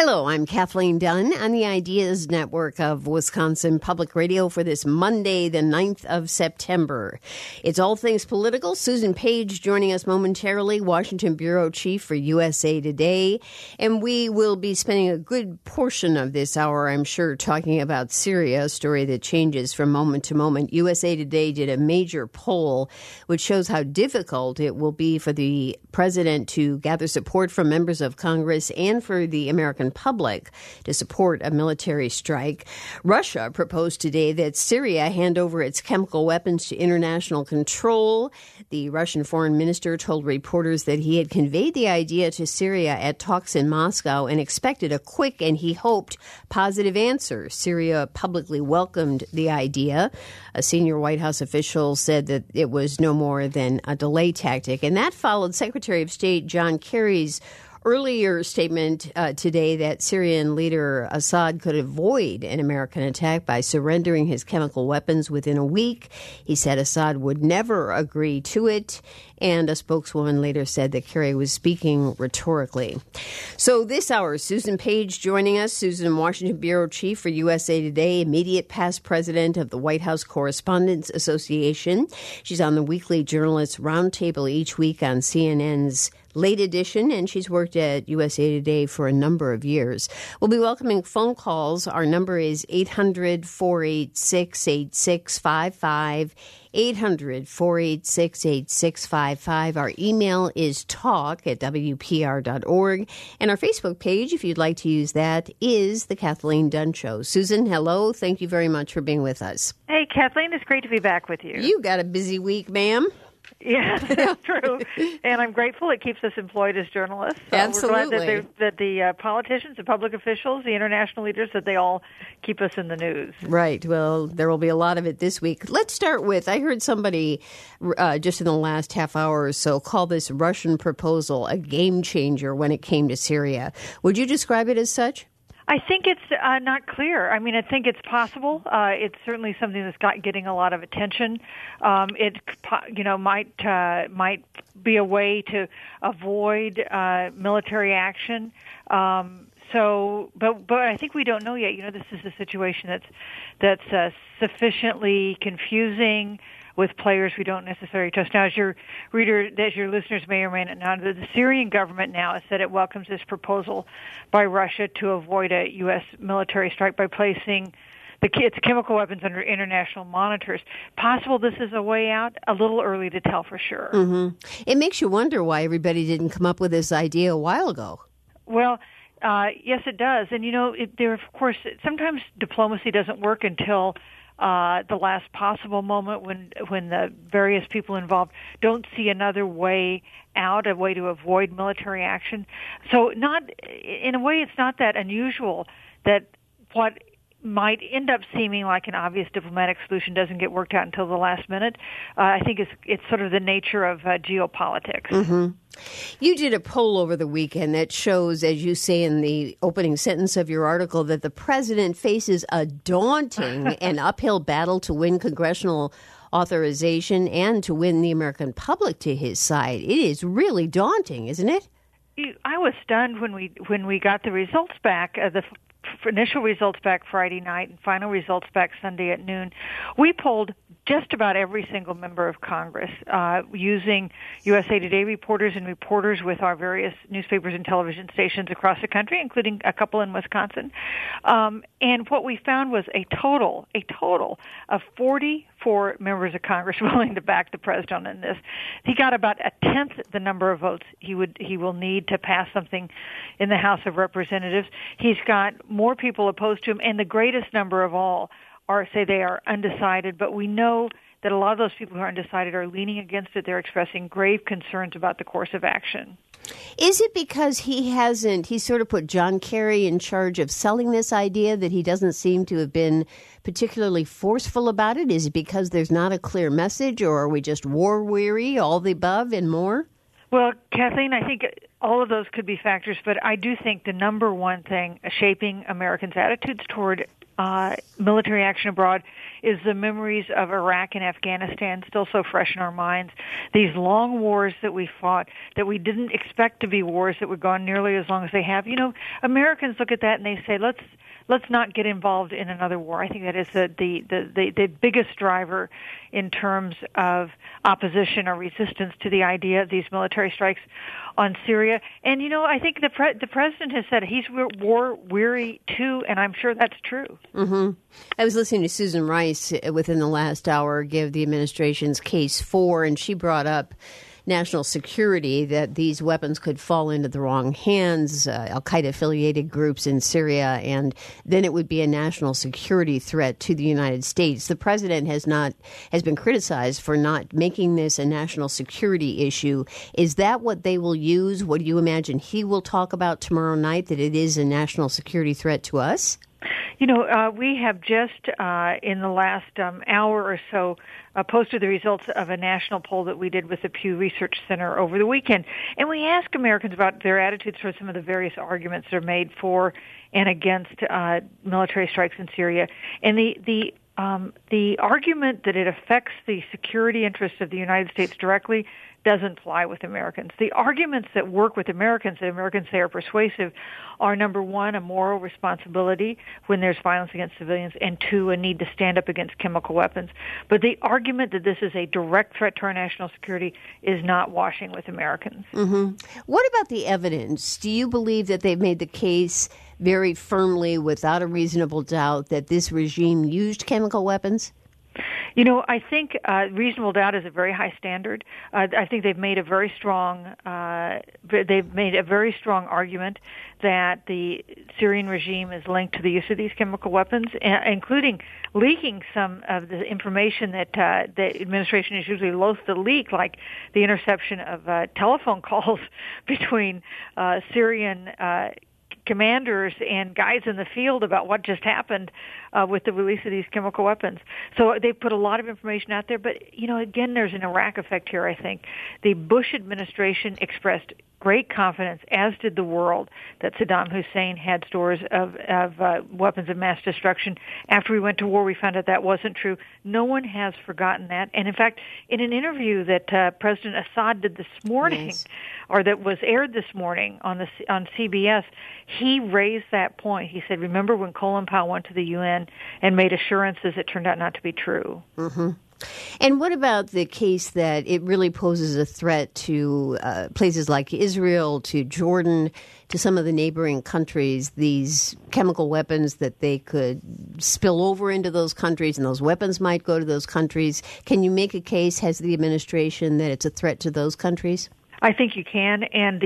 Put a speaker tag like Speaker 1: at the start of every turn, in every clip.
Speaker 1: Hello, I'm Kathleen Dunn on the Ideas Network of Wisconsin Public Radio for this Monday, the 9th of September. It's all things political. Susan Page joining us momentarily, Washington Bureau Chief for USA Today. And we will be spending a good portion of this hour, I'm sure, talking about Syria, a story that changes from moment to moment. USA Today did a major poll which shows how difficult it will be for the president to gather support from members of Congress and for the American public to support a military strike. Russia proposed today that Syria hand over its chemical weapons to international control. The Russian foreign minister told reporters that he had conveyed the idea to Syria at talks in Moscow and expected a quick and, he hoped, positive answer. Syria publicly welcomed the idea. A senior White House official said that it was no more than a delay tactic, and that followed Secretary of State John Kerry's earlier statement today that Syrian leader Assad could avoid an American attack by surrendering his chemical weapons within a week. He said Assad would never agree to it, and a spokeswoman later said that Kerry was speaking rhetorically. So this hour, Susan Page joining us. Susan, Washington Bureau Chief for USA Today, immediate past president of the White House Correspondents Association. She's on the weekly Journalists Roundtable each week on CNN's Late Edition, and she's worked at USA Today for a number of years. We'll be welcoming phone calls. Our number is 800-486-8655, 800-486-8655. Our email is talk@wpr.org, and our Facebook page, if you'd like to use that, is The Kathleen Dunn Show. Susan, hello. Thank you very much for being with us.
Speaker 2: Hey, Kathleen, it's great to be back with you.
Speaker 1: You got a busy week, ma'am.
Speaker 2: Yeah, that's true. And I'm grateful it keeps us employed as journalists. So
Speaker 1: Absolutely.
Speaker 2: we're glad that the politicians, the public officials, the international leaders, that they all keep us in the news.
Speaker 1: Right. Well, there will be a lot of it this week. Let's start with, I heard somebody just in the last half hour or so call this Russian proposal a game changer when it came to Syria. Would you describe it as such?
Speaker 2: I think it's not clear. I mean, I think it's possible. It's certainly something that's getting a lot of attention. It, might be a way to avoid military action. But I think we don't know yet. You know, this is a situation that's sufficiently confusing, with players we don't necessarily trust. Now, as your listeners may or may not know, the Syrian government now has said it welcomes this proposal by Russia to avoid a U.S. military strike by placing its chemical weapons under international monitors. Possible this is a way out? A little early to tell for sure.
Speaker 1: Mm-hmm. It makes you wonder why everybody didn't come up with this idea a while ago.
Speaker 2: Well, yes, it does. And, of course, sometimes diplomacy doesn't work until the last possible moment when the various people involved don't see another way out, a way to avoid military action. So in a way, it's not that unusual that what might end up seeming like an obvious diplomatic solution doesn't get worked out until the last minute. I think it's sort of the nature of geopolitics.
Speaker 1: Mm-hmm. You did a poll over the weekend that shows, as you say in the opening sentence of your article, that the president faces a daunting and uphill battle to win congressional authorization and to win the American public to his side. It is really daunting, isn't it?
Speaker 2: I was stunned when we got the results back, the initial results back Friday night and final results back Sunday at noon. We polled just about every single member of Congress using USA Today reporters and reporters with our various newspapers and television stations across the country, including a couple in Wisconsin. And what we found was a total of 44 members of Congress willing to back the president in this. He got about a tenth the number of votes he will need to pass something in the House of Representatives. He's got more people opposed to him, and the greatest number of all say they are undecided, but we know that a lot of those people who are undecided are leaning against it. They're expressing grave concerns about the course of action.
Speaker 1: Is it because he sort of put John Kerry in charge of selling this idea that he doesn't seem to have been particularly forceful about it? Is it because there's not a clear message, or are we just war-weary, all the above and more?
Speaker 2: Well, Kathleen, I think all of those could be factors, but I do think the number one thing shaping Americans' attitudes toward military action abroad is the memories of Iraq and Afghanistan, still so fresh in our minds. These long wars that we fought, that we didn't expect to be wars that would go on nearly as long as they have. Americans look at that and they say, let's not get involved in another war. I think that is the biggest driver in terms of opposition or resistance to the idea of these military strikes on Syria. And, I think the president has said he's war weary too, and I'm sure that's true.
Speaker 1: Mm-hmm. I was listening to Susan Rice within the last hour give the administration's case for, and she brought up national security, that these weapons could fall into the wrong hands, al-Qaeda-affiliated groups in Syria, and then it would be a national security threat to the United States. The president has been criticized for not making this a national security issue. Is that what they will use? What do you imagine he will talk about tomorrow night, that it is a national security threat to us?
Speaker 2: We have just in the last hour or so posted the results of a national poll that we did with the Pew Research Center over the weekend. And we asked Americans about their attitudes toward some of the various arguments that are made for and against military strikes in Syria. And the argument that it affects the security interests of the United States directly doesn't fly with Americans. The arguments that work with Americans, that Americans say are persuasive, are, number one, a moral responsibility when there's violence against civilians, and two, a need to stand up against chemical weapons. But the argument that this is a direct threat to our national security is not washing with Americans.
Speaker 1: Mm-hmm. What about the evidence? Do you believe that they've made the case very firmly, without a reasonable doubt, that this regime used chemical weapons?
Speaker 2: I think reasonable doubt is a very high standard. I think they've made a very strong argument that the Syrian regime is linked to the use of these chemical weapons, including leaking some of the information that the administration is usually loath to leak, like the interception of telephone calls between Syrian commanders and guys in the field about what just happened with the release of these chemical weapons. So they put a lot of information out there. But, again, there's an Iraq effect here, I think. The Bush administration expressed great confidence, as did the world, that Saddam Hussein had stores of weapons of mass destruction. After we went to war, we found out that wasn't true. No one has forgotten that. And, in fact, in an interview that President Assad did this morning, yes, or that was aired this morning on CBS, he raised that point. He said, remember when Colin Powell went to the UN and made assurances that turned out not to be true?
Speaker 1: Mm-hmm. And what about the case that it really poses a threat to places like Israel, to Jordan, to some of the neighboring countries, these chemical weapons that they could spill over into those countries and those weapons might go to those countries? Can you make a case, has the administration, that it's a threat to those countries?
Speaker 2: I think you can, and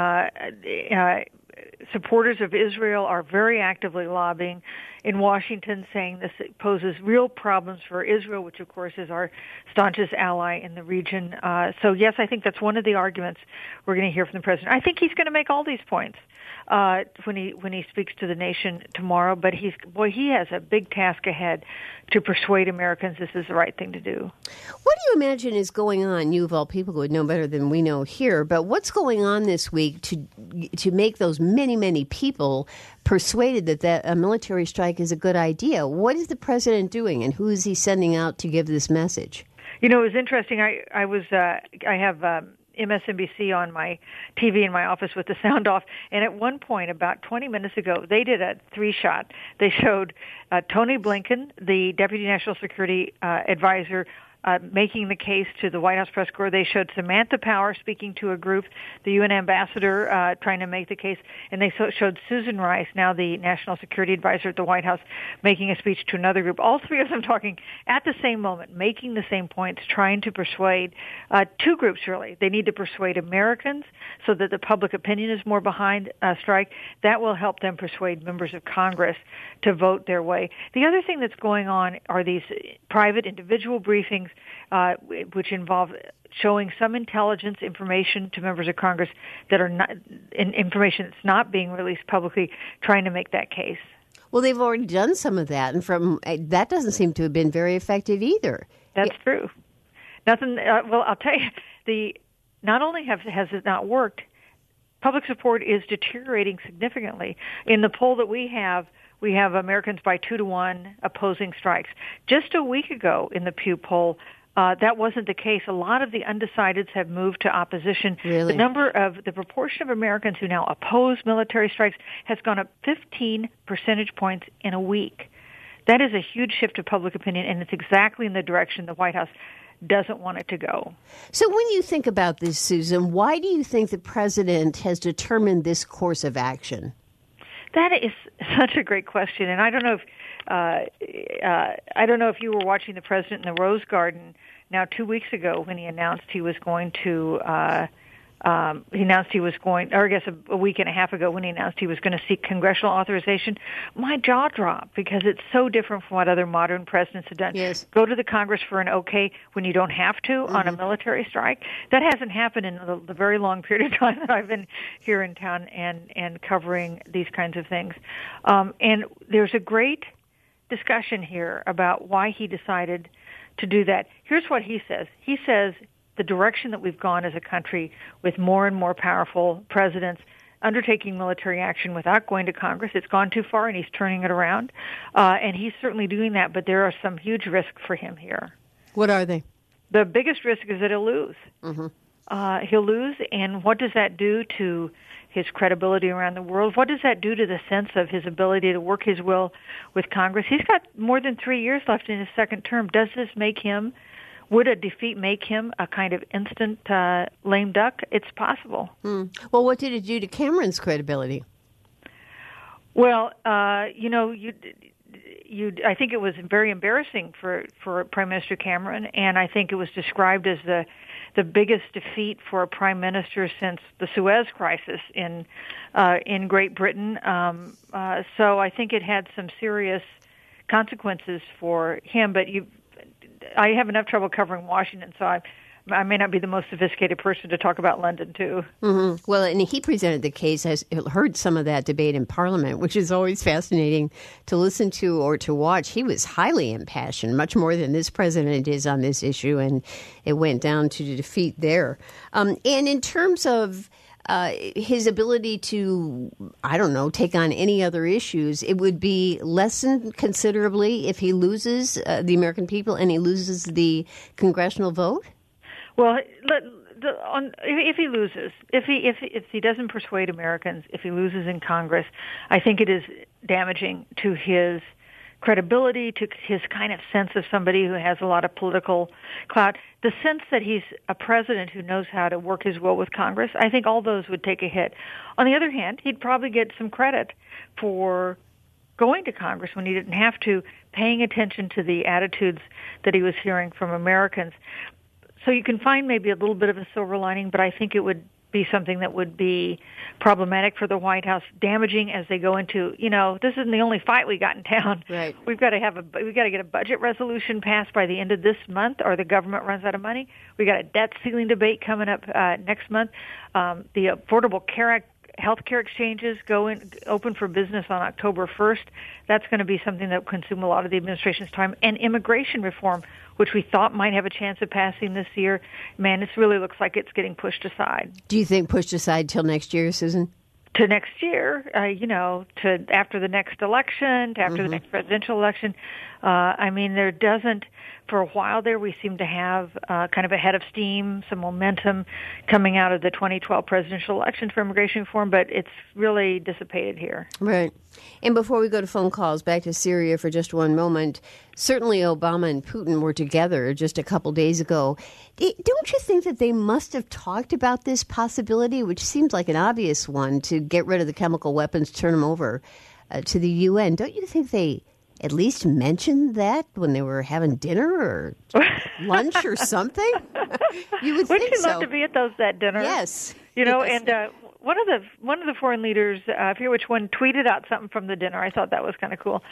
Speaker 2: the supporters of Israel are very actively lobbying in Washington, saying this poses real problems for Israel, which, of course, is our staunchest ally in the region. So, yes, I think that's one of the arguments we're going to hear from the president. I think he's going to make all these points when he speaks to the nation tomorrow. But he has a big task ahead to persuade Americans this is the right thing to do.
Speaker 1: What do you imagine is going on? You, of all people, would know better than we know here. But what's going on this week to make those many, many people persuaded that a military strike is a good idea? What is the president doing, and who is he sending out to give this message?
Speaker 2: It was interesting. I have MSNBC on my TV in my office with the sound off, and at one point, about 20 minutes ago, they did a 3-shot. They showed Tony Blinken, the Deputy National Security Advisor, making the case to the White House press corps. They showed Samantha Power speaking to a group, the UN ambassador trying to make the case, and they showed Susan Rice, now the National Security Advisor at the White House, making a speech to another group. All three of them talking at the same moment, making the same points, trying to persuade two groups, really. They need to persuade Americans so that the public opinion is more behind a strike. That will help them persuade members of Congress to vote their way. The other thing that's going on are these private individual briefings which involve showing some intelligence information to members of Congress that are not information that's not being released publicly, trying to make that case.
Speaker 1: Well, they've already done some of that, and that doesn't seem to have been very effective either.
Speaker 2: That's true. Nothing. Well, I'll tell you, not only has it not worked, public support is deteriorating significantly. In the poll that we have, we have Americans by 2-1 opposing strikes. Just a week ago in the Pew poll, that wasn't the case. A lot of the undecideds have moved to opposition.
Speaker 1: Really?
Speaker 2: The proportion of Americans who now oppose military strikes has gone up 15 percentage points in a week. That is a huge shift of public opinion, and it's exactly in the direction the White House doesn't want it to go.
Speaker 1: So when you think about this, Susan, why do you think the president has determined this course of action?
Speaker 2: That is such a great question, and I don't know if you were watching the president in the Rose Garden now 2 weeks ago when he announced he was going to. Or I guess a week and a half ago when he announced he was going to seek congressional authorization. My jaw dropped because it's so different from what other modern presidents have done.
Speaker 1: Yes.
Speaker 2: Go to the Congress for an okay when you don't have to on a military strike. That hasn't happened in the very long period of time that I've been here in town and covering these kinds of things. And there's a great discussion here about why he decided to do that. Here's what he says. He says the direction that we've gone as a country with more and more powerful presidents undertaking military action without going to Congress, it's gone too far, and he's turning it around. And he's certainly doing that, but there are some huge risks for him here.
Speaker 1: What are they?
Speaker 2: The biggest risk is that he'll lose. He'll lose, and what does that do to his credibility around the world? What does that do to the sense of his ability to work his will with Congress? He's got more than 3 years left in his second term. Would a defeat make him a kind of instant lame duck? It's possible.
Speaker 1: Well, what did it do to Cameron's credibility?
Speaker 2: Well, I think it was very embarrassing for Prime Minister Cameron, and I think it was described as the biggest defeat for a prime minister since the Suez Crisis in Great Britain. So I think it had some serious consequences for him, but I have enough trouble covering Washington, so I may not be the most sophisticated person to talk about London, too.
Speaker 1: Well, and he presented the case. I heard some of that debate in Parliament, which is always fascinating to listen to or to watch. He was highly impassioned, much more than this president is on this issue, and it went down to defeat there. And in terms of his ability to, take on any other issues, it would be lessened considerably if he loses the American people and he loses the congressional vote?
Speaker 2: Well, if he loses, if he doesn't persuade Americans, if he loses in Congress, I think it is damaging to his credibility, to his kind of sense of somebody who has a lot of political clout, the sense that he's a president who knows how to work his will with Congress. I think all those would take a hit. On the other hand, he'd probably get some credit for going to Congress when he didn't have to, paying attention to the attitudes that he was hearing from Americans. So you can find maybe a little bit of a silver lining, but I think it would be something that would be problematic for the White House, damaging as they go into, this isn't the only fight we got in town.
Speaker 1: Right.
Speaker 2: We've got to get a budget resolution passed by the end of this month, or the government runs out of money. We got a debt ceiling debate coming up next month. The Affordable Care Act healthcare exchanges open for business on October 1st. That's going to be something that will consume a lot of the administration's time. And immigration reform, which we thought might have a chance of passing this year, man, it really looks like it's getting pushed aside.
Speaker 1: Do you think pushed aside till next year, Susan?
Speaker 2: To next year, to after the next election, to after the next presidential election. There doesn't, for a while there, we seem to have kind of a head of steam, some momentum coming out of the 2012 presidential election for immigration reform, but it's really dissipated here.
Speaker 1: Right. And before we go to phone calls, back to Syria for just one moment, certainly Obama and Putin were together just a couple days ago. Don't you think that they must have talked about this possibility, which seems like an obvious one, to get rid of the chemical weapons, turn them over to the UN? Don't you think they at least mentioned that when they were having dinner or lunch or something? You would think so.
Speaker 2: Wouldn't you love to be at that dinner?
Speaker 1: Yes.
Speaker 2: And one of the foreign leaders, I forget which one, tweeted out something from the dinner. I thought that was kind of cool.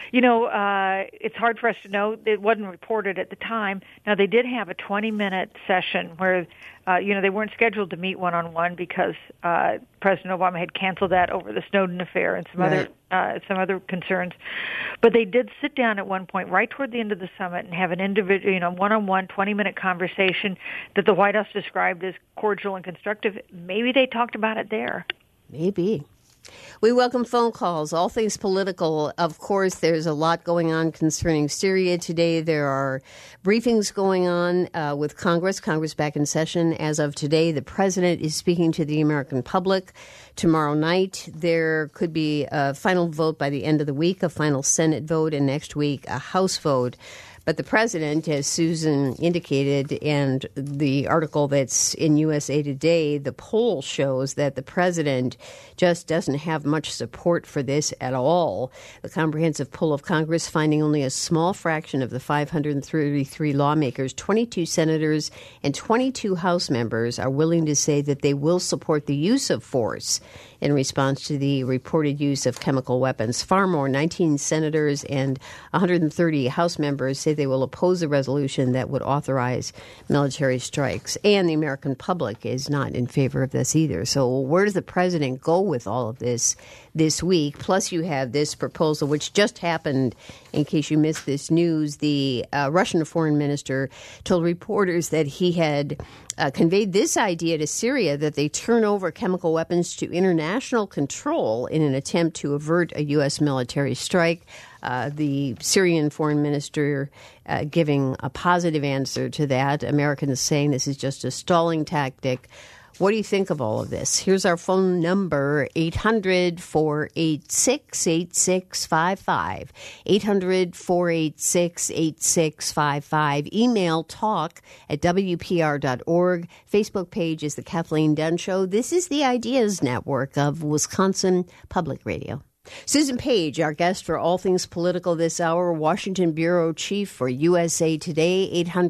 Speaker 2: It's hard for us to know. It wasn't reported at the time. Now, they did have a 20-minute session where, they weren't scheduled to meet one-on-one because President Obama had canceled that over the Snowden affair and some other concerns. But they did sit down at one point right toward the end of the summit and have an individual, one-on-one 20-minute conversation that the White House described as cordial and constructive. Maybe they talked about it there.
Speaker 1: Maybe. We welcome phone calls, all things political. Of course, there's a lot going on concerning Syria today. There are briefings going on with Congress. Congress back in session as of today. The president is speaking to the American public tomorrow night. There could be a final vote by the end of the week, a final Senate vote, and next week a House vote. But the president, as Susan indicated, and the article that's in USA Today, the poll shows that the president just doesn't have much support for this at all. The comprehensive poll of Congress finding only a small fraction of the 533 lawmakers, 22 senators and 22 House members are willing to say that they will support the use of force in response to the reported use of chemical weapons. Far more, 19 senators and 130 House members say they will oppose a resolution that would authorize military strikes. And the American public is not in favor of this either. So where does the president go with all of this week? Plus you have this proposal, which just happened, in case you missed this news. The Russian foreign minister told reporters that he had conveyed this idea to Syria that they turn over chemical weapons to international control in an attempt to avert a U.S. military strike. The Syrian foreign minister giving a positive answer to that. Americans saying this is just a stalling tactic. What do you think of all of this? Here's our phone number, 800-486-8655, 800-486-8655. Email talk@WPR.org. Facebook page is The Kathleen Dunn Show. This is the Ideas Network of Wisconsin Public Radio. Susan Page, our guest for All Things Political this hour, Washington Bureau Chief for USA Today,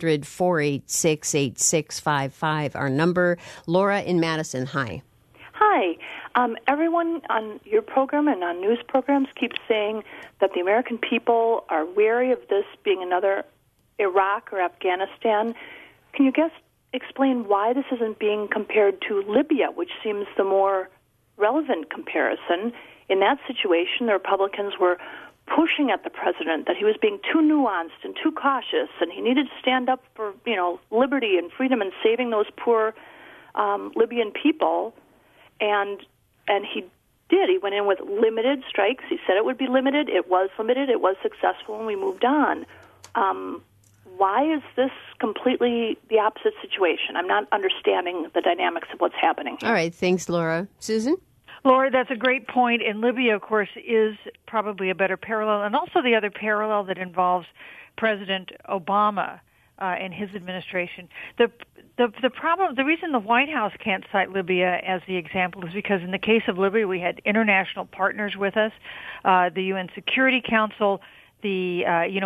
Speaker 1: 800-486-8655, our number. Laura in Madison, hi.
Speaker 3: Hi. Everyone on your program and on news programs keeps saying that the American people are wary of this being another Iraq or Afghanistan. Can you explain why this isn't being compared to Libya, which seems the more relevant comparison? In that situation, the Republicans were pushing at the president that he was being too nuanced and too cautious, and he needed to stand up for, liberty and freedom and saving those poor Libyan people. And he did. He went in with limited strikes. He said it would be limited. It was limited. It was successful, and we moved on. Why is this completely the opposite situation? I'm not understanding the dynamics of what's happening here.
Speaker 1: All right. Thanks, Laura. Susan?
Speaker 2: Laura, that's a great point. And Libya, of course, is probably a better parallel. And also the other parallel that involves President Obama and his administration. The problem, the reason the White House can't cite Libya as the example is because in the case of Libya, we had international partners with us, the UN Security Council. We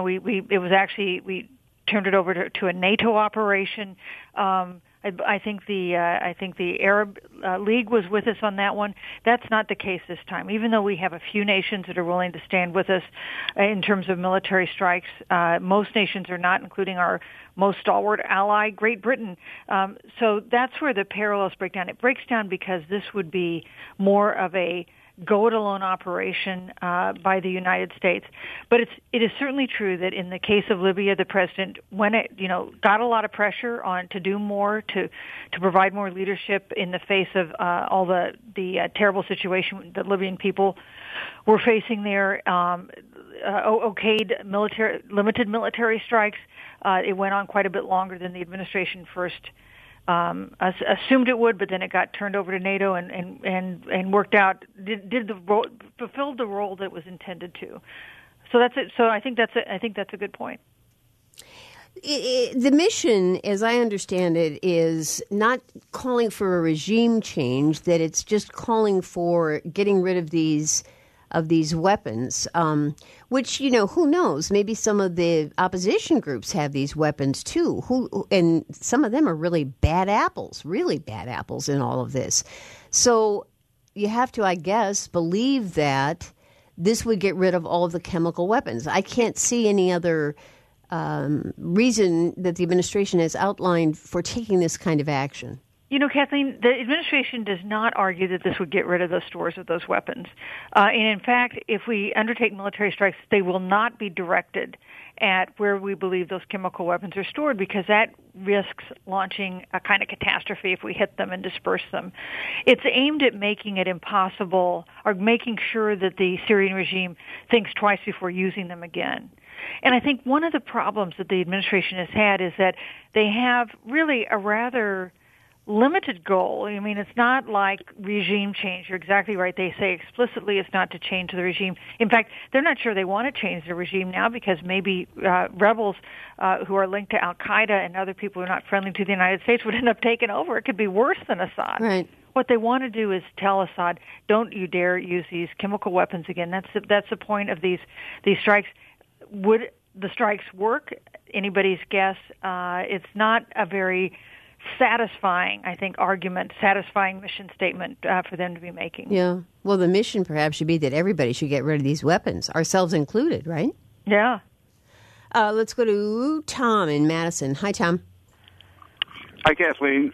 Speaker 2: turned it over to a NATO operation. I think the Arab League was with us on that one. That's not the case this time. Even though we have a few nations that are willing to stand with us in terms of military strikes, most nations are not, including our most stalwart ally, Great Britain. So that's where the parallels break down. It breaks down because this would be more of a go-it-alone operation by the United States. But it is certainly true that in the case of Libya, the president, got a lot of pressure on to do more, to provide more leadership in the face of all the terrible situation that Libyan people were facing there. Okayed limited military strikes. It went on quite a bit longer than the administration first assumed it would, but then it got turned over to NATO and worked out, fulfilled the role that it was intended to. So that's it. So I think that's a good point.
Speaker 1: The mission, as I understand it, is not calling for a regime change, that it's just calling for getting rid of these weapons, which, who knows? Maybe some of the opposition groups have these weapons too, and some of them are really bad apples in all of this. So you have to, I guess, believe that this would get rid of all of the chemical weapons. I can't see any other reason that the administration has outlined for taking this kind of action.
Speaker 2: Kathleen, the administration does not argue that this would get rid of the stores of those weapons. And in fact, if we undertake military strikes, they will not be directed at where we believe those chemical weapons are stored, because that risks launching a kind of catastrophe if we hit them and disperse them. It's aimed at making it impossible, or making sure that the Syrian regime thinks twice before using them again. And I think one of the problems that the administration has had is that they have really a rather limited goal. I mean, it's not like regime change. You're exactly right. They say explicitly it's not to change the regime. In fact, they're not sure they want to change the regime now because maybe rebels who are linked to al-Qaeda and other people who are not friendly to the United States would end up taking over. It could be worse than Assad.
Speaker 1: Right.
Speaker 2: What they want to do is tell Assad, don't you dare use these chemical weapons again. That's the point of these strikes. Would the strikes work? Anybody's guess. It's not a very satisfying, I think, satisfying mission statement for them to be making.
Speaker 1: Yeah. Well, the mission perhaps should be that everybody should get rid of these weapons, ourselves included, right?
Speaker 2: Yeah.
Speaker 1: Let's go to Tom in Madison. Hi, Tom.
Speaker 4: Hi, Kathleen.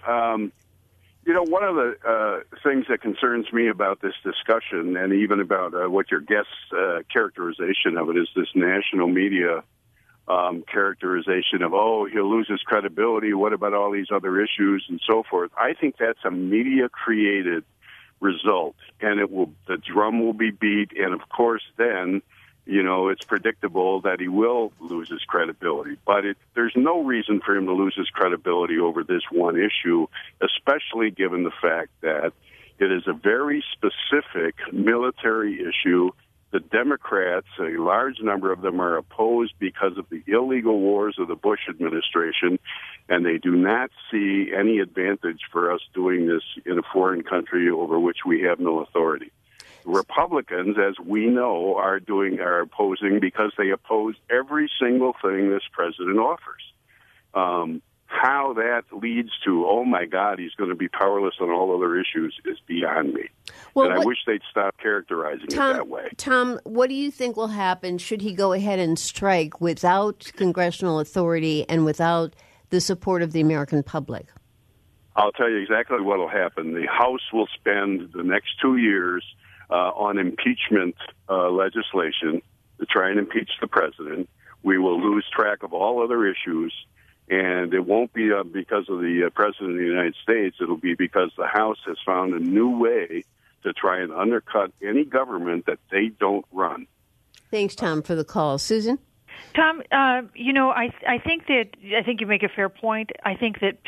Speaker 4: One of the things that concerns me about this discussion, and even about what your guest's characterization of it, is this national media characterization of, he'll lose his credibility, what about all these other issues and so forth. I think that's a media-created result, and the drum will be beat, and of course then, it's predictable that he will lose his credibility. But there's no reason for him to lose his credibility over this one issue, especially given the fact that it is a very specific military issue. The Democrats, a large number of them, are opposed because of the illegal wars of the Bush administration, and they do not see any advantage for us doing this in a foreign country over which we have no authority. Republicans, as we know, are opposing because they oppose every single thing this president offers. How that leads to, oh my God, he's going to be powerless on all other issues is beyond me. Well, and I wish they'd stop characterizing it that way.
Speaker 1: Tom, what do you think will happen should he go ahead and strike without congressional authority and without the support of the American public?
Speaker 4: I'll tell you exactly what will happen. The House will spend the next 2 years on impeachment legislation to try and impeach the president. We will lose track of all other issues. And it won't be because of the President of the United States. It'll be because the House has found a new way to try and undercut any government that they don't run.
Speaker 1: Thanks, Tom, for the call. Susan?
Speaker 2: Tom, I think you make a fair point. I think that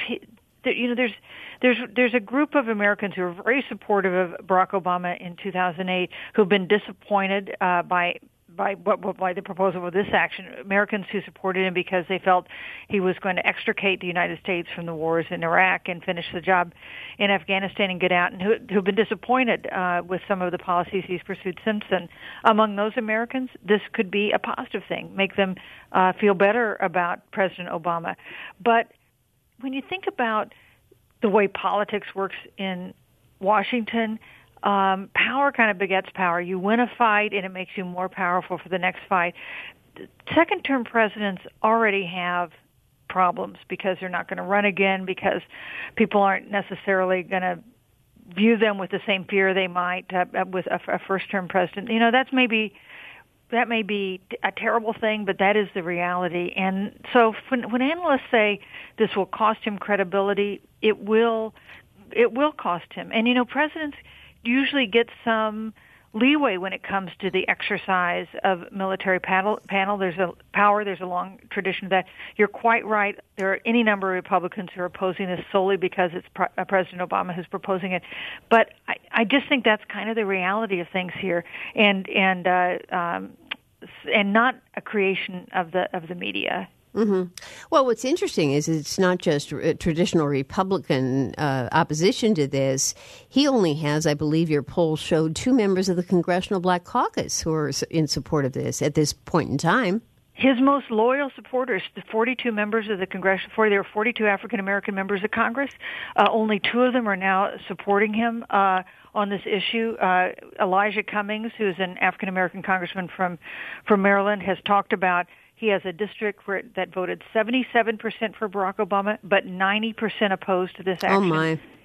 Speaker 2: there's a group of Americans who are very supportive of Barack Obama in 2008 who've been disappointed by the proposal of this action. Americans who supported him because they felt he was going to extricate the United States from the wars in Iraq and finish the job in Afghanistan and get out, and who've been disappointed with some of the policies he's pursued since then. Among those Americans, this could be a positive thing, make them feel better about President Obama. But when you think about the way politics works in Washington, power kind of begets power. You win a fight, and it makes you more powerful for the next fight. Second-term presidents already have problems because they're not going to run again, because people aren't necessarily going to view them with the same fear they might with a first-term president. That may be a terrible thing, but that is the reality. And so when analysts say this will cost him credibility, it will cost him. And, presidents usually get some leeway when it comes to the exercise of military panel. There's a long tradition of that. You're quite right. There are any number of Republicans who are opposing this solely because it's President Obama who's proposing it. But I just think that's kind of the reality of things here, and not a creation of the media.
Speaker 1: Mm-hmm. Well, what's interesting is it's not just traditional Republican opposition to this. He only has, I believe your poll showed, 2 members of the Congressional Black Caucus who are in support of this at this point in time.
Speaker 2: His most loyal supporters, the 42 members of the Congressional, there are 42 African-American members of Congress. Only 2 of them are now supporting him on this issue. Elijah Cummings, who is an African-American congressman from Maryland, has talked about he has a district that voted 77% for Barack Obama, but 90% opposed to this action.
Speaker 1: Oh, my.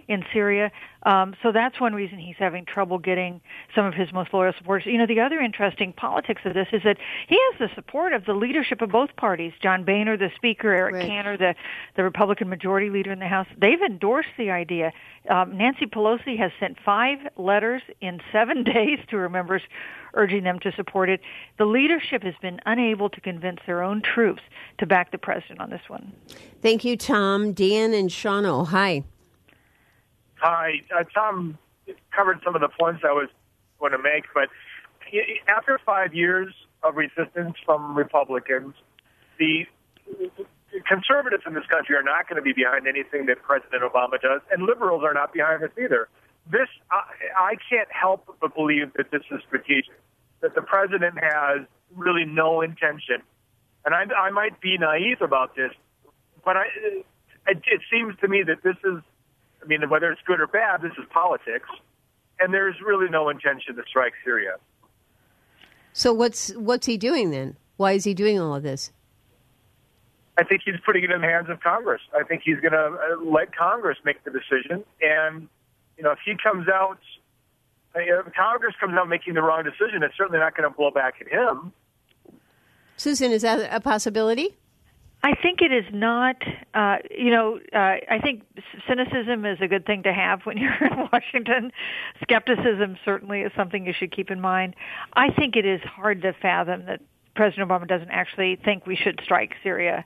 Speaker 2: in Syria. So that's one reason he's having trouble getting some of his most loyal supporters. You know, the other interesting politics of this is that he has the support of the leadership of both parties. John Boehner, the Speaker, Eric Cantor, the Republican Majority Leader in the House. They've endorsed the idea. Nancy Pelosi has sent 5 letters in 7 days to her members urging them to support it. The leadership has been unable to convince their own troops to back the president on this one.
Speaker 1: Thank you, Tom. Dan and Shawano, hi.
Speaker 5: Hi. Tom covered some of the points I was going to make, but after 5 years of resistance from Republicans, the conservatives in this country are not going to be behind anything that President Obama does, and liberals are not behind this either. This, I can't help but believe that this is strategic, that the president has really no intention. And I might be naive about this, but it seems to me that this is, I mean, whether it's good or bad, this is politics, and there's really no intention to strike Syria.
Speaker 1: So what's he doing then? Why is he doing all of this?
Speaker 5: I think he's putting it in the hands of Congress. I think he's going to let Congress make the decision. And, you know, if he comes out, if Congress comes out making the wrong decision, it's certainly not going to blow back at him.
Speaker 1: Susan, is that a possibility?
Speaker 2: I think it is not. I think cynicism is a good thing to have when you're in Washington. Skepticism certainly is something you should keep in mind. I think it is hard to fathom that President Obama doesn't actually think we should strike Syria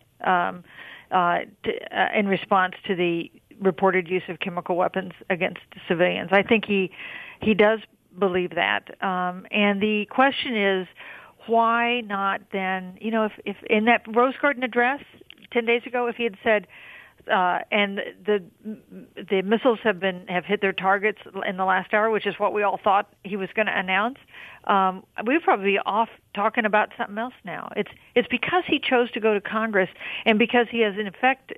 Speaker 2: in response to the reported use of chemical weapons against civilians. I think he does believe that. And the question is, why not then, you know, if in that Rose Garden address 10 days ago, if he had said, and the missiles have hit their targets in the last hour, which is what we all thought he was going to announce, we'd probably be off talking about something else now. It's because he chose to go to Congress, and because he has in fact,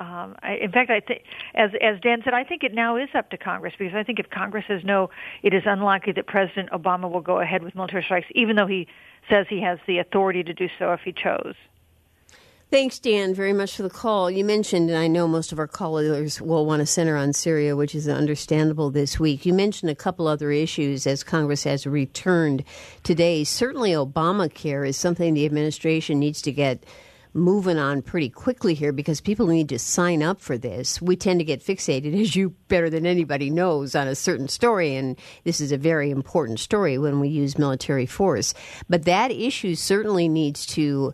Speaker 2: I think, as Dan said, I think it now is up to Congress, because I think if Congress says no, it is unlikely that President Obama will go ahead with military strikes, even though he says he has the authority to do so if he chose.
Speaker 1: Thanks, Dan, very much for the call. You mentioned, and I know most of our callers will want to center on Syria, which is understandable this week. You mentioned a couple other issues as Congress has returned today. Certainly Obamacare is something the administration needs to get moving on pretty quickly here, because people need to sign up for this. We tend to get fixated, as you better than anybody knows, on a certain story, and this is a very important story when we use military force. But that issue certainly needs to,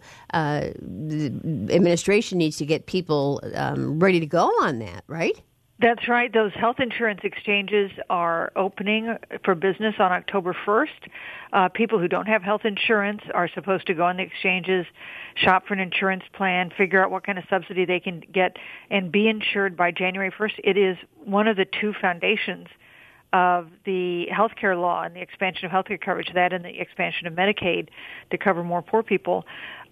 Speaker 1: the administration needs to get people ready to go on that, right?
Speaker 2: That's right. Those health insurance exchanges are opening for business on October 1st. People who don't have health insurance are supposed to go on the exchanges, shop for an insurance plan, figure out what kind of subsidy they can get, and be insured by January 1st. It is one of the two foundations of the healthcare law and the expansion of healthcare coverage, that and the expansion of Medicaid to cover more poor people.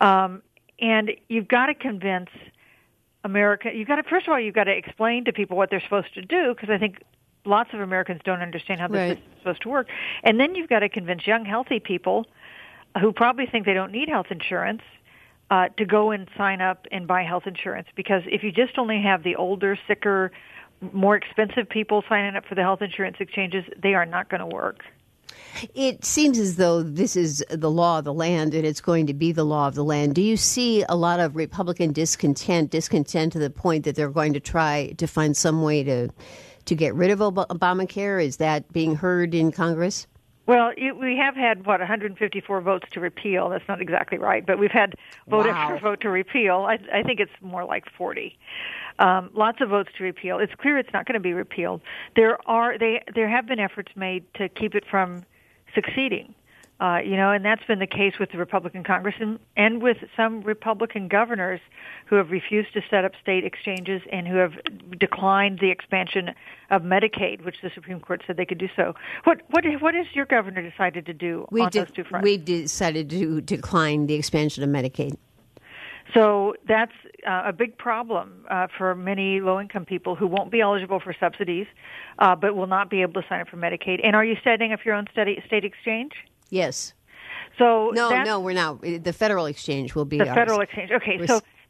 Speaker 2: And you've got to convince America, first of all, you've got to explain to people what they're supposed to do, because I think lots of Americans don't understand how this is supposed to work. And then you've got to convince young, healthy people who probably think they don't need health insurance to go and sign up and buy health insurance. Because if you just only have the older, sicker, more expensive people signing up for the health insurance exchanges, they are not going to work.
Speaker 1: It seems as though this is the law of the land, and it's going to be the law of the land. Do you see a lot of Republican discontent to the point that they're going to try to find some way to get rid of Obamacare? Is that being heard in Congress?
Speaker 2: Well, we have had, 154 votes to repeal. That's not exactly right, but we've had vote after vote to repeal. I think it's more like 40. Lots of votes to repeal. It's clear it's not going to be repealed. There have been efforts made to keep it from succeeding, and that's been the case with the Republican Congress and with some Republican governors who have refused to set up state exchanges and who have declined the expansion of Medicaid, which the Supreme Court said they could do so. What has your governor decided to do on those two fronts?
Speaker 1: We decided to decline the expansion of Medicaid.
Speaker 2: So that's a big problem for many low-income people who won't be eligible for subsidies, but will not be able to sign up for Medicaid. And are you setting up your own state exchange?
Speaker 1: Yes.
Speaker 2: So
Speaker 1: no, we're not. The federal exchange will be
Speaker 2: the
Speaker 1: ours.
Speaker 2: Federal exchange. Okay, so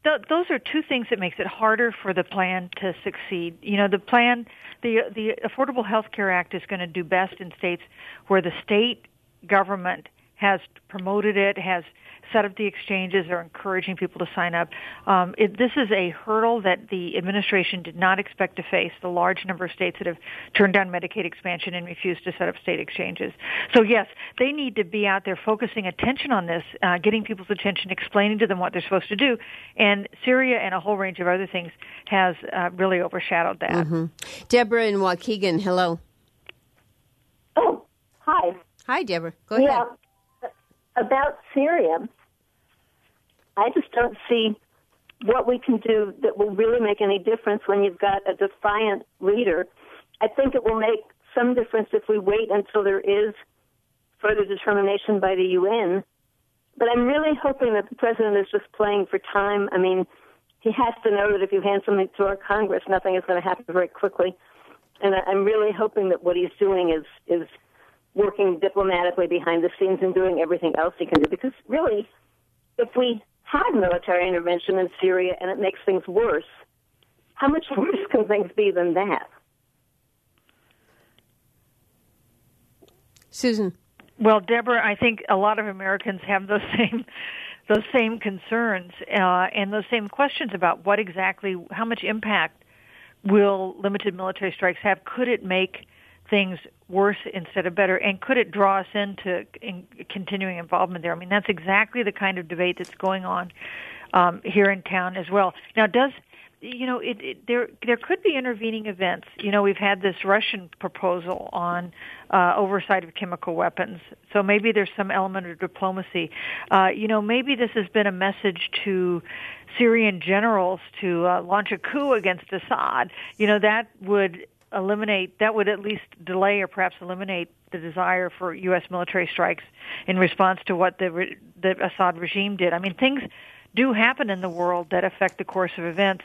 Speaker 2: those are two things that makes it harder for the plan to succeed. The plan, the Affordable Health Care Act is going to do best in states where the state government has promoted it, has set up the exchanges, are encouraging people to sign up. This is a hurdle that the administration did not expect to face, the large number of states that have turned down Medicaid expansion and refused to set up state exchanges. So, yes, they need to be out there focusing attention on this, getting people's attention, explaining to them what they're supposed to do. And Syria and a whole range of other things has really overshadowed that.
Speaker 1: Mm-hmm. Deborah in Waukegan, hello.
Speaker 6: Oh, hi.
Speaker 1: Hi, Deborah. Go ahead.
Speaker 6: About Syria, I just don't see what we can do that will really make any difference when you've got a defiant leader. I think it will make some difference if we wait until there is further determination by the UN. But I'm really hoping that the president is just playing for time. I mean, he has to know that if you hand something to our Congress, nothing is going to happen very quickly. And I'm really hoping that what he's doing is working diplomatically behind the scenes and doing everything else he can do. Because really, if we had military intervention in Syria and it makes things worse, how much worse can things be than that?
Speaker 1: Susan.
Speaker 2: Well, Deborah, I think a lot of Americans have those same concerns and those same questions about how much impact will limited military strikes have? Could it make things worse instead of better, and could it draw us into continuing involvement there? I mean, that's exactly the kind of debate that's going on here in town as well. Now, there could be intervening events. We've had this Russian proposal on oversight of chemical weapons, so maybe there's some element of diplomacy. Maybe this has been a message to Syrian generals to launch a coup against Assad. That would at least delay or perhaps eliminate the desire for U.S. military strikes in response to what the Assad regime did. I mean, things do happen in the world that affect the course of events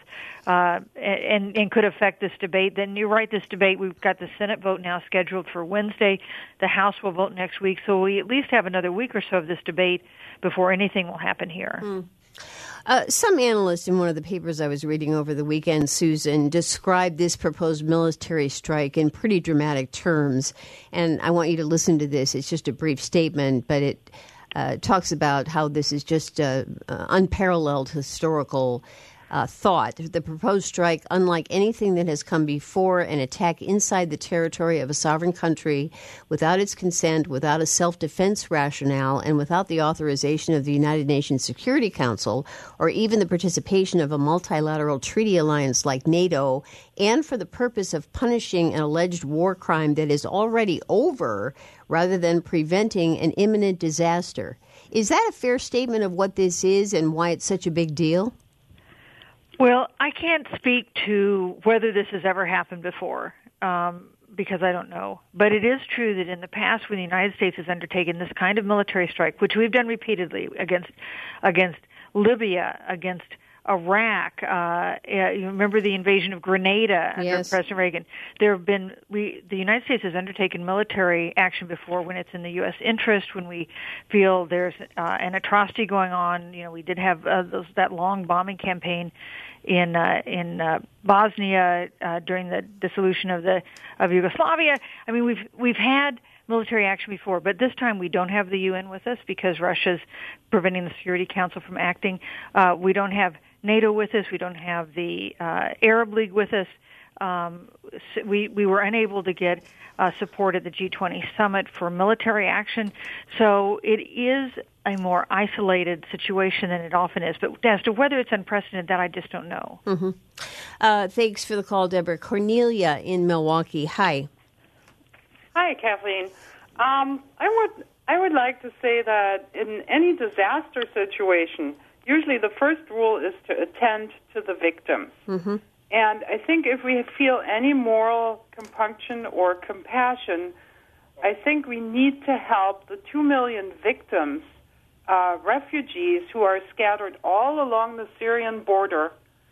Speaker 2: and could affect this debate. Then you're right, this debate, we've got the Senate vote now scheduled for Wednesday. The House will vote next week. So we at least have another week or so of this debate before anything will happen here.
Speaker 1: Some analysts in one of the papers I was reading over the weekend, Susan, described this proposed military strike in pretty dramatic terms. And I want you to listen to this. It's just a brief statement, but it talks about how this is just unparalleled historical thought. The proposed strike, unlike anything that has come before, an attack inside the territory of a sovereign country without its consent, without a self-defense rationale, and without the authorization of the United Nations Security Council, or even the participation of a multilateral treaty alliance like NATO, and for the purpose of punishing an alleged war crime that is already over rather than preventing an imminent disaster. Is that a fair statement of what this is and why it's such a big deal?
Speaker 2: Well, I can't speak to whether this has ever happened before because I don't know. But it is true that in the past when the United States has undertaken this kind of military strike, which we've done repeatedly against Libya, against Iraq, you remember the invasion of Grenada under President Reagan. The United States has undertaken military action before when it's in the U.S. interest, when we feel there's an atrocity going on. We did have that long bombing campaign in Bosnia during the dissolution of Yugoslavia. I mean, we've had military action before, but this time we don't have the UN with us because Russia's preventing the Security Council from acting. We don't have NATO with us. We don't have the Arab League with us. We were unable to get support at the G20 summit for military action. So it is a more isolated situation than it often is. But as to whether it's unprecedented, that I just don't know.
Speaker 1: Mm-hmm. Thanks for the call, Deborah. Cornelia in Milwaukee. Hi.
Speaker 7: Hi, Kathleen. I would like to say that in any disaster situation, usually the first rule is to attend to the victims. Mm-hmm. And I think if we feel any moral compunction or compassion, I think we need to help the 2 million victims, refugees who are scattered all along the Syrian border.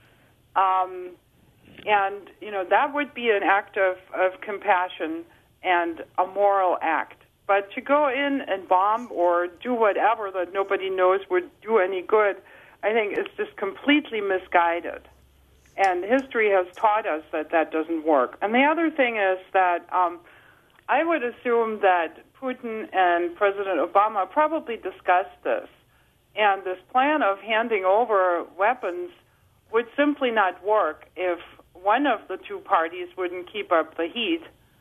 Speaker 7: And, that would be an act of compassion and a moral act. But to go in and bomb or do whatever that nobody knows would do any good, I think is just completely misguided. And history has taught us that that doesn't work. And the other thing is that I would assume that Putin and President Obama probably discussed this. And this plan of handing over weapons would simply not work if one of the two parties wouldn't keep up the heat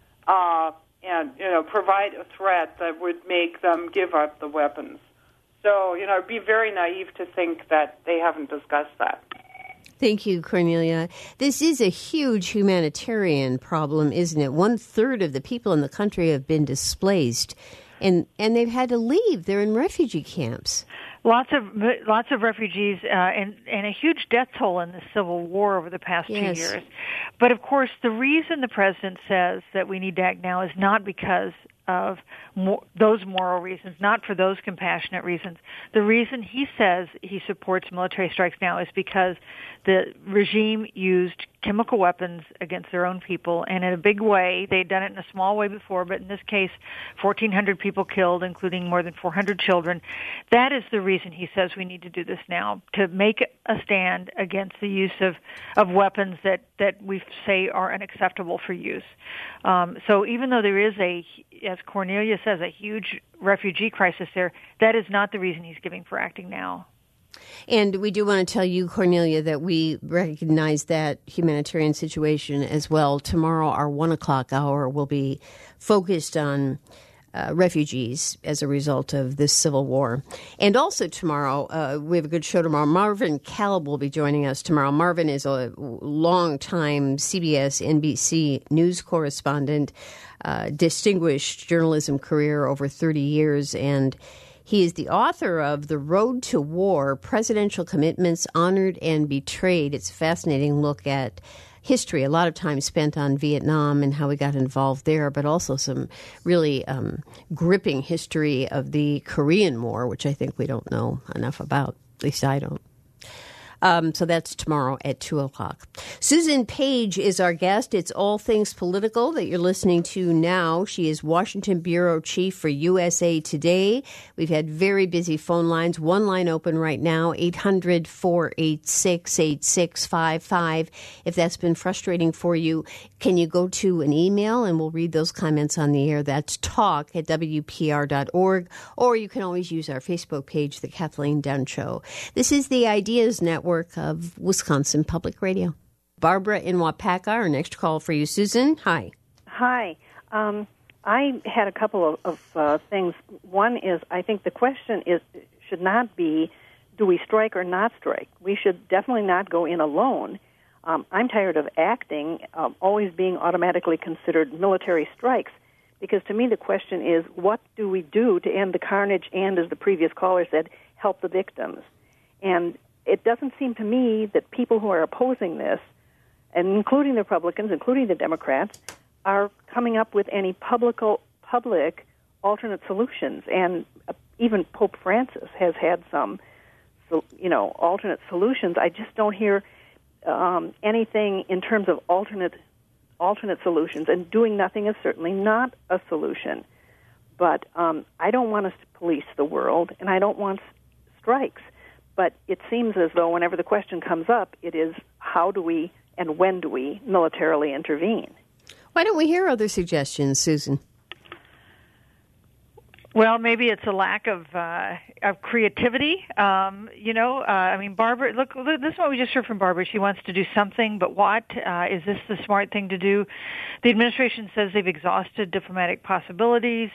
Speaker 7: and provide a threat that would make them give up the weapons. So, it'd be very naive to think that they haven't discussed that.
Speaker 1: Thank you, Cornelia. This is a huge humanitarian problem, isn't it? 1/3 of the people in the country have been displaced, and they've had to leave. They're in refugee camps.
Speaker 2: Lots of refugees and a huge death toll in the Civil War over the past 2 years. But of course, the reason the president says that we need to act now is not because of those moral reasons, not for those compassionate reasons. The reason he says he supports military strikes now is because the regime used chemical weapons against their own people, and in a big way. They'd done it in a small way before, but in this case, 1,400 people killed, including more than 400 children. That is the reason he says we need to do this now, to make a stand against the use of weapons that we say are unacceptable for use. So even though there is as Cornelia says, a huge refugee crisis there, that is not the reason he's giving for acting now.
Speaker 1: And we do want to tell you, Cornelia, that we recognize that humanitarian situation as well. Tomorrow, our 1 o'clock hour will be focused on refugees as a result of this civil war. And also tomorrow, we have a good show tomorrow. Marvin Kalb will be joining us tomorrow. Marvin is a longtime CBS, NBC news correspondent, distinguished journalism career over 30 years, and he is the author of The Road to War, Presidential Commitments Honored and Betrayed. It's a fascinating look at history, a lot of time spent on Vietnam and how we got involved there, but also some really gripping history of the Korean War, which I think we don't know enough about. At least I don't. So that's tomorrow at 2 o'clock. Susan Page is our guest. It's All Things Political that you're listening to now. She is Washington Bureau Chief for USA Today. We've had very busy phone lines. One line open right now, 800-486-8655. If that's been frustrating for you, can you go to an email and we'll read those comments on the air? That's talk@WPR.org. Or you can always use our Facebook page, The Kathleen Dunn Show. This is the Ideas Network of Wisconsin Public Radio. Barbara in Wapaka, our next call for you. Susan, hi.
Speaker 8: Hi. I had a couple of things. One is, I think the question should not be, do we strike or not strike? We should definitely not go in alone. I'm tired of acting, always being automatically considered military strikes, because to me the question is, what do we do to end the carnage and, as the previous caller said, help the victims? And it doesn't seem to me that people who are opposing this, and including the Republicans, including the Democrats, are coming up with any public alternate solutions. And even Pope Francis has had some, alternate solutions. I just don't hear anything in terms of alternate solutions. And doing nothing is certainly not a solution. But I don't want us to police the world, and I don't want strikes. But it seems as though whenever the question comes up, it is how do we and when do we militarily intervene?
Speaker 1: Why don't we hear other suggestions, Susan?
Speaker 2: Well, maybe it's a lack of creativity. Barbara, look, this is what we just heard from Barbara. She wants to do something, but what? Is this the smart thing to do? The administration says they've exhausted diplomatic possibilities.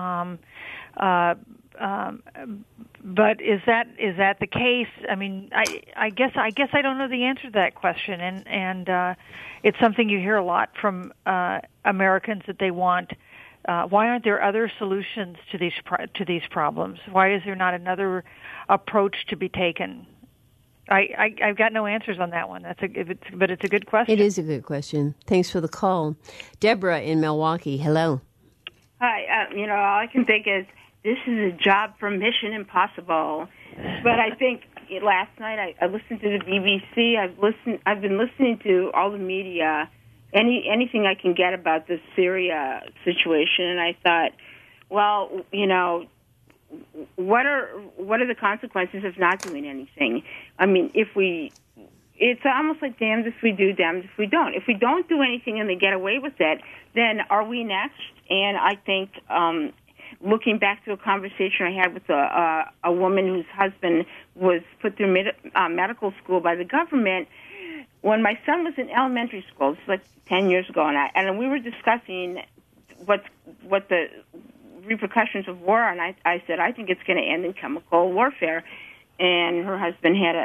Speaker 2: But is that the case? I mean, I guess I don't know the answer to that question, and it's something you hear a lot from Americans that they want. Why aren't there other solutions to these problems? Why is there not another approach to be taken? I've got no answers on that one. But it's a good question.
Speaker 1: It is a good question. Thanks for the call, Deborah in Milwaukee. Hello.
Speaker 9: Hi. All I can think is, this is a job from Mission Impossible. But I think last night I listened to the BBC. I've been listening to all the media, anything I can get about the Syria situation, and I thought, well, what are the consequences of not doing anything? I mean, it's almost like damned if we do, damned if we don't. If we don't do anything and they get away with it, then are we next? And I think, looking back to a conversation I had with a woman whose husband was put through medical school by the government, when my son was in elementary school, this was like 10 years ago, and we were discussing what the repercussions of war are, and I said, I think it's going to end in chemical warfare. And her husband had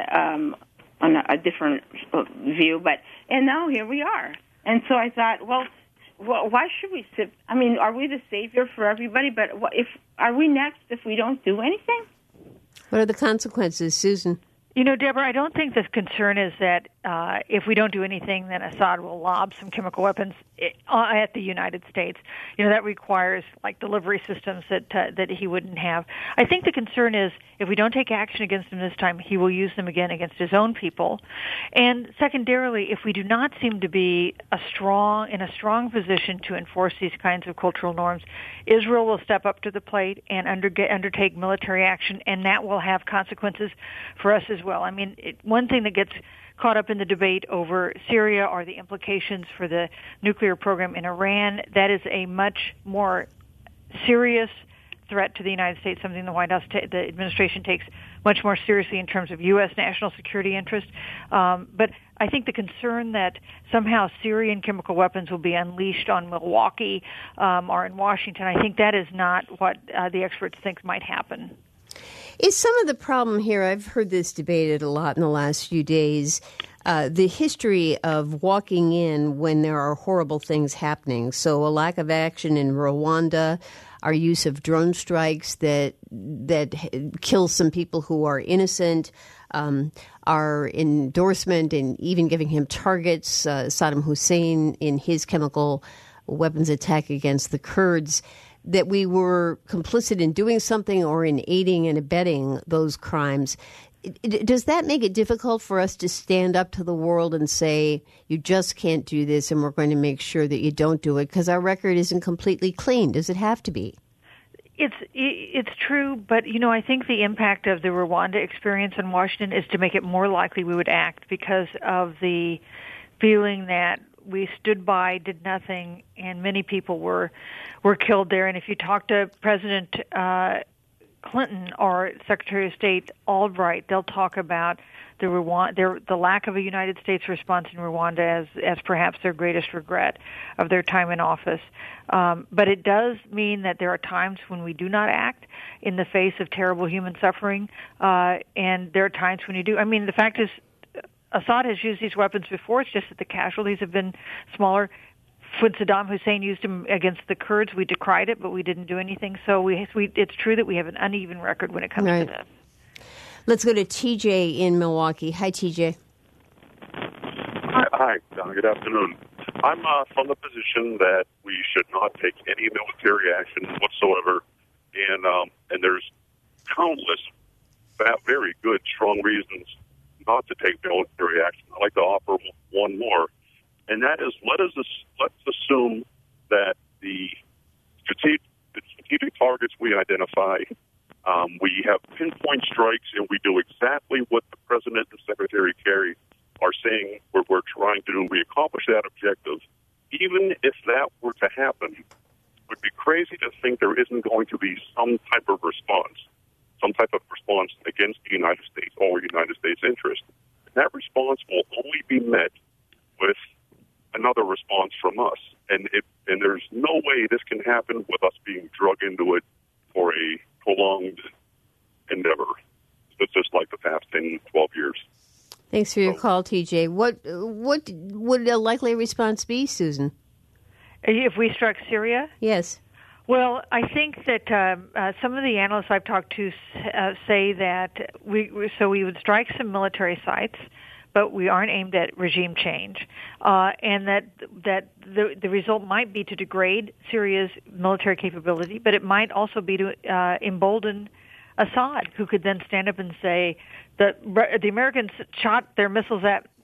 Speaker 9: a different view, and now here we are. And so I thought, well, why should we sit? I mean, are we the savior for everybody? But are we next if we don't do anything?
Speaker 1: What are the consequences, Susan?
Speaker 2: You know, Deborah, I don't think the concern is that if we don't do anything, then Assad will lob some chemical weapons at the United States. You know, that requires like delivery systems that he wouldn't have. I think the concern is if we don't take action against him this time, he will use them again against his own people. And secondarily, if we do not seem to be in a strong position to enforce these kinds of cultural norms, Israel will step up to the plate and undertake military action, and that will have consequences for us as well. I mean, one thing that gets caught up in the debate over Syria are the implications for the nuclear program in Iran. That is a much more serious threat to the United States, something the White House, the administration takes much more seriously in terms of U.S. national security interest. But I think the concern that somehow Syrian chemical weapons will be unleashed on Milwaukee or in Washington, I think that is not what the experts think might happen.
Speaker 1: Is some of the problem here, I've heard this debated a lot in the last few days, the history of walking in when there are horrible things happening. So a lack of action in Rwanda, our use of drone strikes that kill some people who are innocent, our endorsement and even giving him targets, Saddam Hussein in his chemical weapons attack against the Kurds, that we were complicit in doing something or in aiding and abetting those crimes. Does that make it difficult for us to stand up to the world and say, you just can't do this and we're going to make sure that you don't do it because our record isn't completely clean? Does it have to be?
Speaker 2: It's true, but, you know, I think the impact of the Rwanda experience in Washington is to make it more likely we would act because of the feeling that we stood by, did nothing, and many people were killed there. And if you talk to President Clinton or Secretary of State Albright, they'll talk about the lack of a United States response in Rwanda as perhaps their greatest regret of their time in office. But it does mean that there are times when we do not act in the face of terrible human suffering, and there are times when you do. I mean, the fact is, Assad has used these weapons before. It's just that the casualties have been smaller. When Saddam Hussein used them against the Kurds, we decried it, but we didn't do anything. So it's true that we have an uneven record when it comes to this.
Speaker 1: Let's go to TJ in Milwaukee. Hi, TJ.
Speaker 10: Hi, good afternoon. I'm from the position that we should not take any military action whatsoever, and there's countless very good, strong reasons not to take military action. I'd like to offer one more, and that is let's assume that the strategic targets we identify, we have pinpoint strikes, and we do exactly what the President and Secretary Kerry are saying we're trying to do. We accomplish that objective. Even if that were to happen, it would be crazy to think there isn't going to be some type of response against the United States or United States interest. And that response will only be met with another response from us. And there's no way this can happen with us being drug into it for a prolonged endeavor. It's just like the past 10, 12 years.
Speaker 1: Thanks for your call, TJ. What would a likely response be, Susan?
Speaker 2: If we struck Syria?
Speaker 1: Yes.
Speaker 2: Well, I think that some of the analysts I've talked to say that we would strike some military sites, but we aren't aimed at regime change, and that the result might be to degrade Syria's military capability, but it might also be to embolden Assad, who could then stand up and say that the Americans shot their missiles at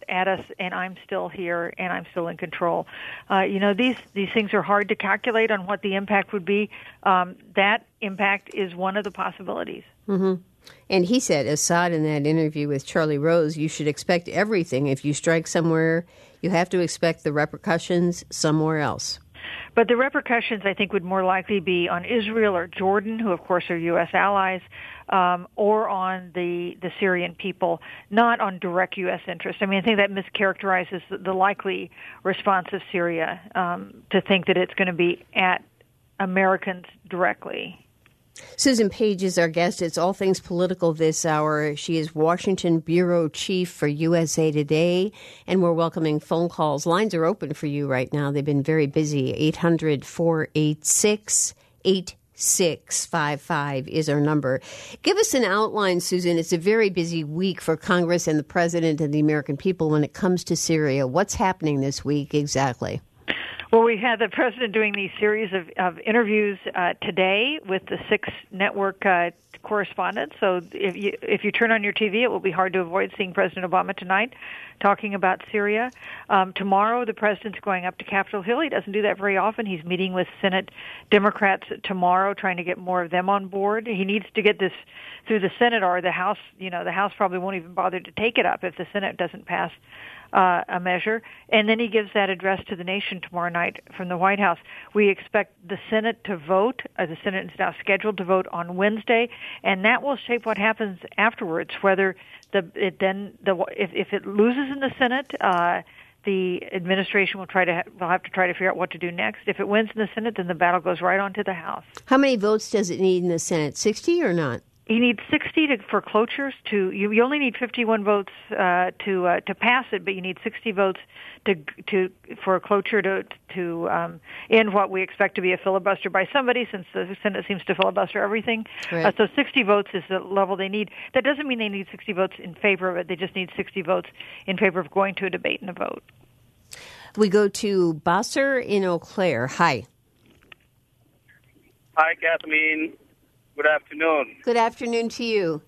Speaker 2: at us, and I'm still here, and I'm still in control. These things are hard to calculate on what the impact would be. That impact is one of the possibilities.
Speaker 1: Mm-hmm. And he said, Assad, in that interview with Charlie Rose, you should expect everything. If you strike somewhere, you have to expect the repercussions somewhere else.
Speaker 2: But the repercussions, I think, would more likely be on Israel or Jordan, who, of course, are U.S. allies, or on the Syrian people, not on direct U.S. interest. I mean, I think that mischaracterizes the likely response of Syria to think that it's going to be at Americans directly.
Speaker 1: Susan Page is our guest. It's All Things Political this hour. She is Washington Bureau Chief for USA Today, and we're welcoming phone calls. Lines are open for you right now. They've been very busy. 800-486-8655 is our number. Give us an outline, Susan. It's a very busy week for Congress and the President and the American people when it comes to Syria. What's happening this week exactly?
Speaker 2: Well, we had the president doing these series of interviews today with the 6 network correspondents. So if you turn on your TV, it will be hard to avoid seeing President Obama tonight talking about Syria. Tomorrow, the president's going up to Capitol Hill. He doesn't do that very often. He's meeting with Senate Democrats tomorrow, trying to get more of them on board. He needs to get this through the Senate, or the House. The House probably won't even bother to take it up if the Senate doesn't pass a measure. And then he gives that address to the nation tomorrow night from the White House. We expect the Senate to vote. The Senate is now scheduled to vote on Wednesday, and that will shape what happens afterwards, whether if it loses in the Senate, the administration will have to try to figure out what to do next. If it wins in the Senate, then the battle goes right on to the House.
Speaker 1: How many votes does it need in the Senate? 60 or not?
Speaker 2: You need 60 for cloture to. You only need 51 votes to pass it, but you need 60 votes for cloture to end what we expect to be a filibuster by somebody, since the Senate seems to filibuster everything.
Speaker 1: Right.
Speaker 2: So 60 votes is the level they need. That doesn't mean they need 60 votes in favor of it. They just need 60 votes in favor of going to a debate and a vote.
Speaker 1: We go to Basser in Eau Claire. Hi.
Speaker 11: Hi, Kathleen. Good afternoon.
Speaker 1: Good afternoon to you.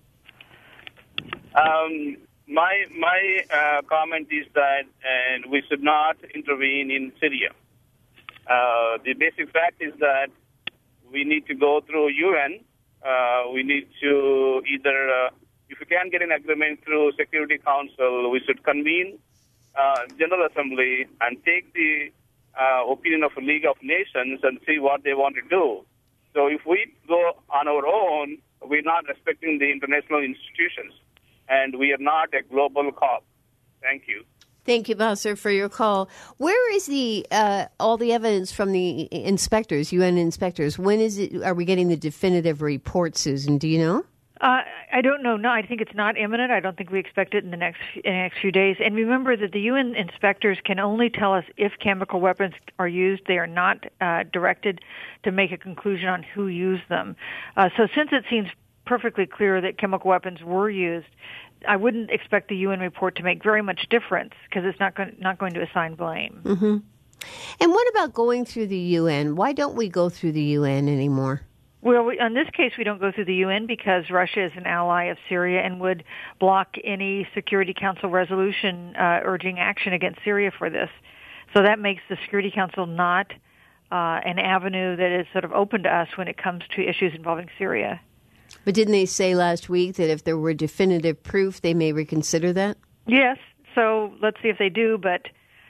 Speaker 11: My comment is that we should not intervene in Syria. The basic fact is that we need to go through UN. We need to either, if we can't get an agreement through Security Council, we should convene General Assembly and take the opinion of the League of Nations and see what they want to do. So if we go on our own, we're not respecting the international institutions, and we are not a global COP. Thank you.
Speaker 1: Thank you, Basser, for your call. Where is all the evidence from the inspectors, UN inspectors? When are we getting the definitive report, Susan? Do you know?
Speaker 2: I don't know. No, I think it's not imminent. I don't think we expect it in the next few days. And remember that the UN inspectors can only tell us if chemical weapons are used. They are not directed to make a conclusion on who used them. So since it seems perfectly clear that chemical weapons were used, I wouldn't expect the UN report to make very much difference, because it's not going to assign blame.
Speaker 1: Mm-hmm. And what about going through the UN? Why don't we go through the UN anymore?
Speaker 2: Well, in this case, we don't go through the UN because Russia is an ally of Syria and would block any Security Council resolution urging action against Syria for this. So that makes the Security Council not an avenue that is sort of open to us when it comes to issues involving Syria.
Speaker 1: But didn't they say last week that if there were definitive proof, they may reconsider that?
Speaker 2: Yes. So let's see if they do, but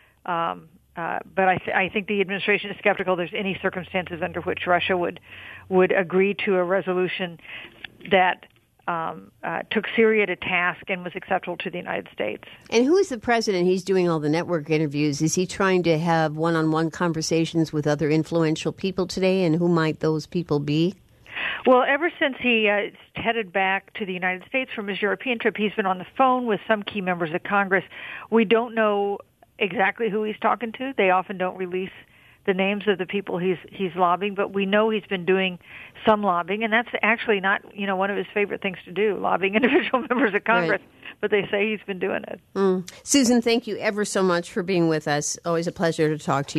Speaker 2: I think the administration is skeptical there's any circumstances under which Russia would agree to a resolution that took Syria to task and was acceptable to the United States.
Speaker 1: And who is the president? He's doing all the network interviews. Is he trying to have one-on-one conversations with other influential people today, and who might those people be?
Speaker 2: Well, ever since he headed back to the United States from his European trip, he's been on the phone with some key members of Congress. We don't know exactly who he's talking to. They often don't release the names of the people he's lobbying, but we know he's been doing some lobbying, and that's actually not one of his favorite things to do, lobbying individual members of Congress. Right. But they say he's been doing it.
Speaker 1: Susan, thank you ever so much for being with us. Always a pleasure to talk to you.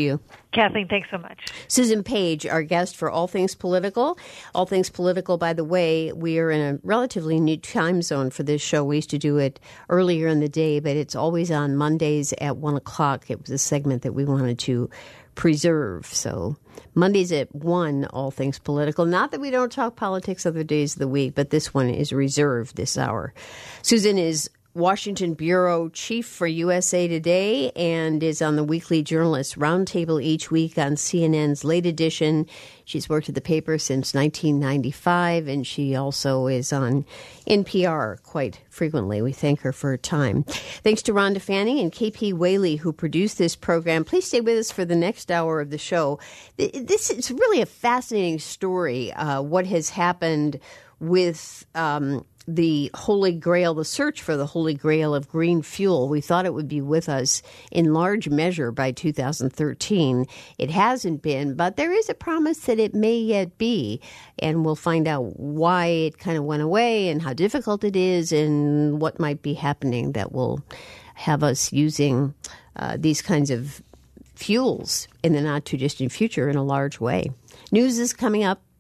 Speaker 2: Kathleen, thanks so much.
Speaker 1: Susan Page, our guest for All Things Political. All Things Political, by the way, we are in a relatively new time zone for this show. We used to do it earlier in the day, but it's always on Mondays at 1 o'clock. It was a segment that we wanted to preserve. So Mondays at 1, All Things Political. Not that we don't talk politics other days of the week, but this one is reserved this hour. Susan is Washington Bureau Chief for USA Today and is on the weekly Journalist Roundtable each week on CNN's Late Edition. She's worked at the paper since 1995, and she also is on NPR quite frequently. We thank her for her time. Thanks to Rhonda Fanning and KP Whaley, who produced this program. Please stay with us for the next hour of the show. This is really a fascinating story, what has happened with the Holy Grail, the search for the Holy Grail of green fuel. We thought it would be with us in large measure by 2013. It hasn't been, but there is a promise that it may yet be. And we'll find out why it kind of went away and how difficult it is and what might be happening that will have us using these kinds of fuels in the not too distant future in a large way. News is coming up